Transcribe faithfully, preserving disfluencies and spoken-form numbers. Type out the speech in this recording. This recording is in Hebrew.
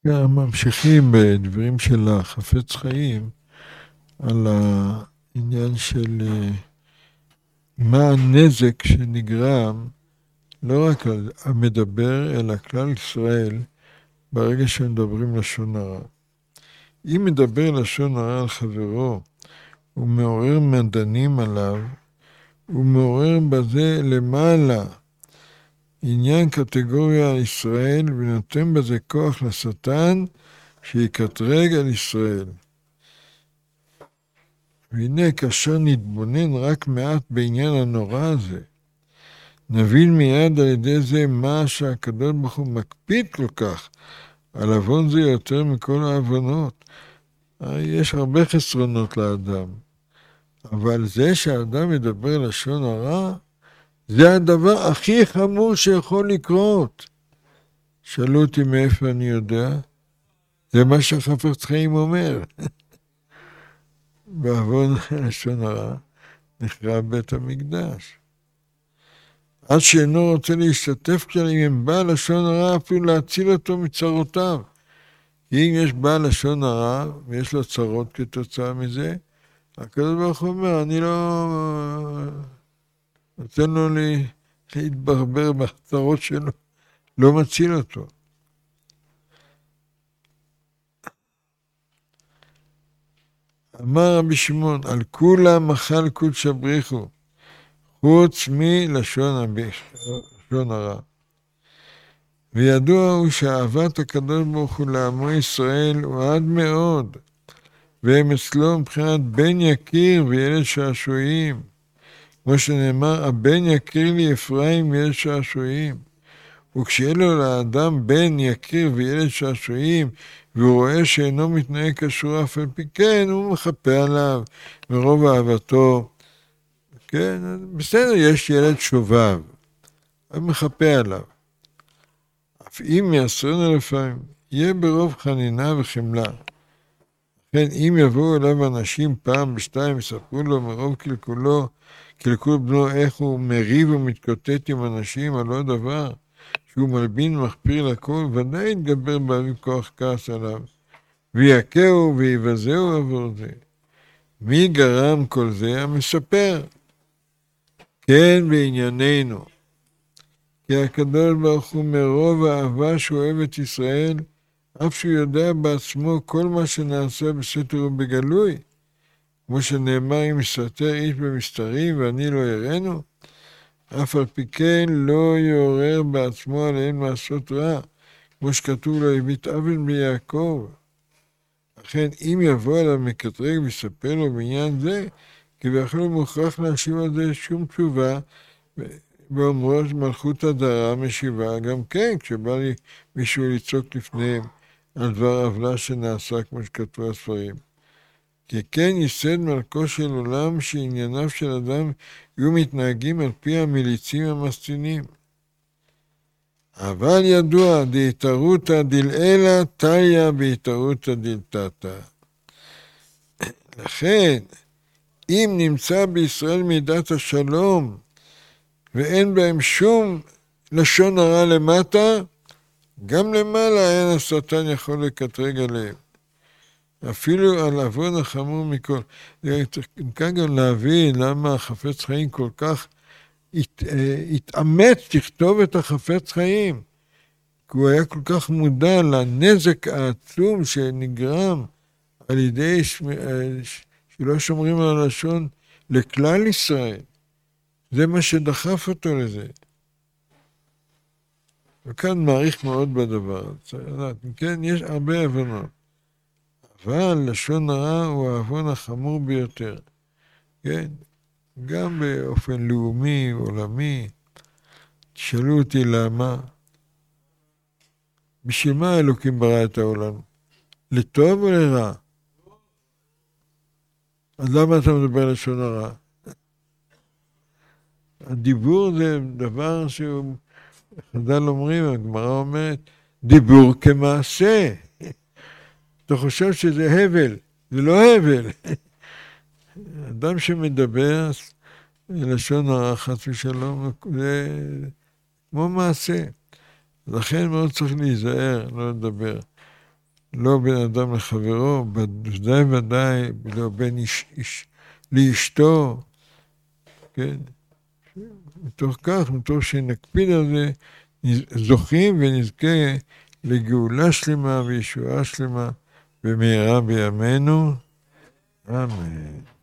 ממשיכים בדברים של החפץ חיים על העניין של מה הנזק שנגרם לא רק על המדבר אלא כלל ישראל ברגע שמדברים לשון הרע. אם מדבר לשון הרע על חברו הוא מעורר מדנים עליו, הוא מעורר בזה למעלה עניין קטגוריה על ישראל ונותן בזה כוח לשטן שיקטרג על ישראל. והנה כאשר נתבונן רק מעט בעניין הנורא הזה, נבין מיד על ידי זה מה שהקדוש ברוך הוא מקפיד כל כך על עוון זה יותר מכל העוונות. יש הרבה חסרונות לאדם, אבל זה שהאדם מדבר לשון הרע, זה הדבר הכי חמור שיכול לקרות. שאלו אותי מאיפה אני יודע, זה מה שהחפץ חיים אומר. בעוון לשון הרע נחרב בית המקדש. עד שאינו רוצה להשתתף כאן עם בעל לשון הרע, אפילו להציל אותו מצרותיו. אם יש בעל לשון הרע ויש לו צרות כתוצאה מזה, הקדוש ברוך הוא אומר, אני לא נותן לו להתברבר בחצרות שלו, לא מציל אותו. אמר רבי שמעון, על כולם אכל קודשא בריחו, חוץ מלשון הרע. וידוע הוא שאהבת הקדוש ברוך הוא לעמו ישראל הוא עד מאוד, והם אצלו מבחינת בן יקיר וילד שעשועים. כמו שנאמר, הבן יקיר לי אפרים וילד שעשועים. וכשיהיה לו לאדם בן יקיר וילד שעשועים, והוא רואה שאינו מתנהג כשורה אף על פי כן, הוא מחפה עליו מרוב אהבתו. כן, בסדר, יש ילד שובב, הוא מחפה עליו. אף אם יעשרנו לפעמים, יהיה ברוב חנינה וחמלה. לכן אם יבואו אליו אנשים פעם בשתיים, יספרו לו מרוב קלקולו, קלקול בנו איך הוא מריב ומתקוטט עם אנשים על עוד דבר, שהוא מלבין מחפיר לכל, ודאי יתגבר באביב כוח כעס עליו, ויקהו ויבזהו עבור זה. מי גרם כל זה? המספר. כן, בענייננו. כי הקדוש ברוך הוא מרוב האהבה שהוא אוהב את ישראל, אף שהוא יודע בעצמו כל מה שנעשה בסתר ובגלוי, כמו שנאמר אם מסתתר איש במסתרים ואני לא יראנו, אף על פי כן לא יעורר בעצמו עליהם לעשות רע, כמו שכתוב לו הביט עוול ביעקב. לכן אם יבוא אליו מקטרג ויספר לו בעניין זה, כביכול הוא מוכרח להשיב על זה שום תשובה, ואומרו מלכות הדרה משיבה, גם כן כשבא לי מישהו לצעוק לפניהם על דבר עוולה שנעשה כמו שכתבו הספרים. כי כן ייסד מלכו של עולם שענייניו של אדם יהיו מתנהגים על פי המליצים המסטינים. אבל ידוע, דהתערותא דלעילא תליא בהתערותא דלתתא. לכן, אם נמצא בישראל מידת השלום, ואין בהם שום לשון הרע למטה, גם למעלה אין השטן יכול לקטרג עליהם. אפילו על עוון החמור מכל. כאן גם להבין למה החפץ חיים כל כך הת, התאמץ לכתוב את החפץ חיים. כי הוא היה כל כך מודע לנזק העצום שנגרם על ידי שלא שומרים על הלשון לכלל ישראל. זה מה שדחף אותו לזה. וכאן מעריך מאוד בדבר. צריך לדעת, כן, יש הרבה הבנות. אבל לשון הרע הוא העוון החמור ביותר. כן? גם באופן לאומי, עולמי. תשאלו אותי למה. בשביל מה אלוקים ברא את העולם? לטוב או לרע? אז למה אתה מדבר לשון הרע? הדיבור זה דבר שהוא, חז"ל אומרים, הגמרא אומרת, דיבור כמעשה. אתה חושב שזה הבל, זה לא הבל. אדם שמדבר לשון הרע חס ושלום, זה כמו מעשה. לכן מאוד צריך להיזהר, לא לדבר. לא בין אדם לחברו, ודאי ודאי לא בין איש, איש לאשתו, כן? מתוך כך, מתוך שנקפיד על זה, זוכים ונזכה לגאולה שלמה וישועה שלמה במהרה בימינו. אמן.